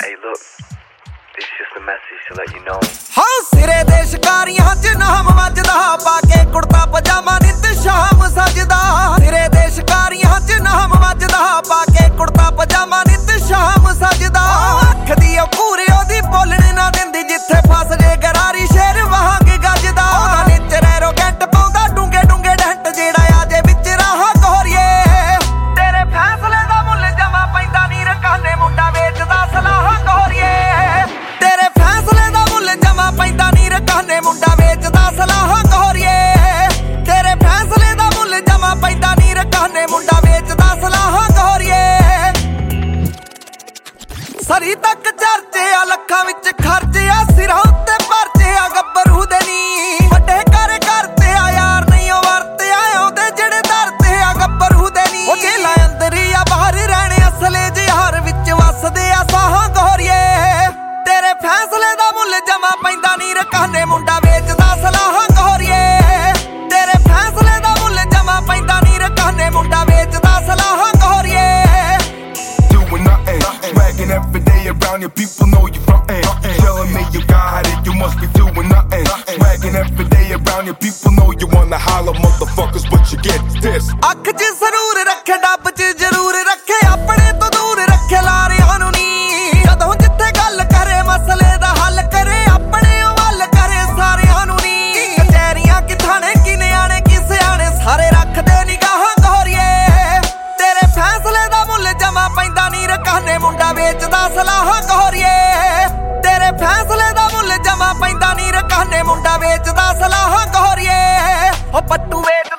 Hey look, this is just a message to let you know. हाँ सिरे दे शिकारियां च नाम वजदा पाके कुर्ता पजामा नित शाम सजदा सिरे दे शिकारियां च नाम वजदा पाके कुर्ता पजामा नित शाम सजदा अख दी पूरी ओदी बोलने ना दिंदी जिथे फस जे गरारी शेर वांग गजदा ओदा नेचर एरोगेंट पाउंदा डूंगे डूंगे डेंट जेड़ा आजे विच राह गोरिए तेरे फैसले दा मुੱਲ जमा पैंदा नी रकाने मुंडा वेचदा सलाह गोरिए तेरे फैसले दा मुੱਲ जमा पैंदा नी रकाने मुंडा वेचदा सलाह गोरिए तेरे फैसले दा मुੱਲ जमा पैंदा नी रकाने मुंडा वेचदा सलाह गोरिए सरी तक चर्चे आ लखां विच खर्चे आ सिरां उत्ते परचे आ गब्बरू दे नी वड्डे कर करते आ यार नहीं ओ वरते आ आउंदे जेड़े दरते आ गब्बरू दे नी ओ जेला अंदर ही आ बाहर रहने असले जहार विच वसदे आ साह गोरिए तेरे फैसले दा मुੱਲ जमा पैंदा नी रकाने मुंडा वेचदा सलाह गोरिए तेरे फैसले दा मुੱਲ जमा पैंदा नी रकाने मुंडा वेचदा सलाह गोरिए doing nothing, swagging every day around your people know you frontin', telling me you got it, you must be doing nothing, swagging every day around your people know you wanna holler, motherfuckers, what you get this ਅੱਖ 'ਚ ਜ਼ਰੂਰ ਰੱਖੇ ਡੱਬ 'ਚ ਜ਼ਰੂਰ ਰੱਖੇ ਆਪਣੇ ਤੋਂ ਦੂਰ ਰੱਖੇ ਲਾਰਿਆਂ ਨੂੰ ਨੀ ਜਦੋਂ ਜਿੱਥੇ ਗੱਲ ਕਰੇ ਮਸਲੇ ਦਾ ਹੱਲ ਕਰੇ ਆਪਣੇ ਵੱਲ ਕਰੇ ਸਾਰਿਆਂ ਨੂੰ ਨੀ ਕਚਹਿਰੀਆਂ ਕਿ ਥਾਣੇ ਕਿ ਨਿਆਣੇ ਕਿ ਸਿਆਣੇ ਸਾਰੇ ਰੱਖਦੇ ਨਿਗਾਹਾਂ ਗੋਰੀਏ ਤੇਰੇ ਫੈਸਲੇ ਦਾ ਮੁੱਲ ਜਮਾ ਪੈਂਦਾ ਨੀ ਰਕਾਨੇ ਮੁੰਡਾ ਵੇਚਦਾ ਸਲਾਹ ਗੋਰੀਏ ਤੇਰੇ ਫੈਸਲੇ ਦਾ ਮੁੱਲ ਜਮਾ ਪੈਂਦਾ ਨੀ ਰਕਾਨੇ ਮੁੰਡਾ ਵੇਚਦਾ ਸਲਾਹ ਗੋਰੀਏ ਉਹ ਪੱਟੂ ਵੇਚ